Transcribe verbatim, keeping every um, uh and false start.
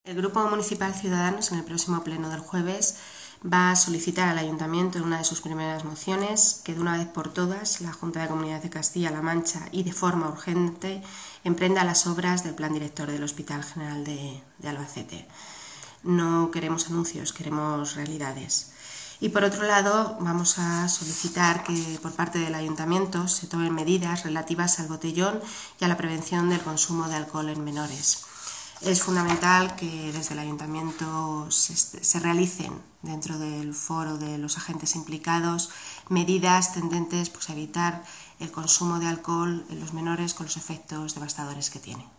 El Grupo Municipal Ciudadanos, en el próximo pleno del jueves, va a solicitar al Ayuntamiento, en una de sus primeras mociones, que de una vez por todas la Junta de Comunidades de Castilla-La Mancha y de forma urgente emprenda las obras del Plan Director del Hospital General de, de Albacete. No queremos anuncios, queremos realidades. Y por otro lado, vamos a solicitar que por parte del Ayuntamiento se tomen medidas relativas al botellón y a la prevención del consumo de alcohol en menores. Es fundamental que desde el Ayuntamiento se, se realicen, dentro del foro de los agentes implicados, medidas tendentes pues, a evitar el consumo de alcohol en los menores con los efectos devastadores que tiene.